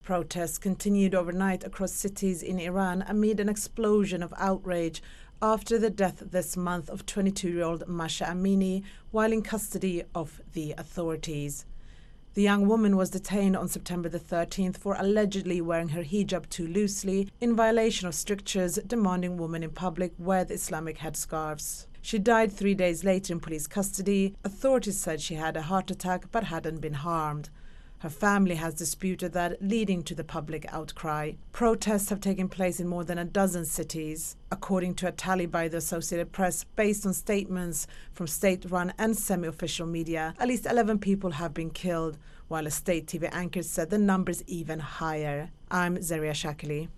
Protests continued overnight across cities in Iran amid an explosion of outrage after the death this month of 22-year-old Mahsa Amini while in custody of the authorities. The young woman was detained on September the 13th for allegedly wearing her hijab too loosely in violation of strictures demanding women in public wear the Islamic headscarves. She died 3 days later in police custody. Authorities said she had a heart attack but hadn't been harmed. Her family has disputed that, leading to the public outcry. Protests have taken place in more than a dozen cities. According to a tally by the Associated Press, based on statements from state-run and semi-official media, at least 11 people have been killed, while a state TV anchor said the number is even higher. I'm Zaria Shakili.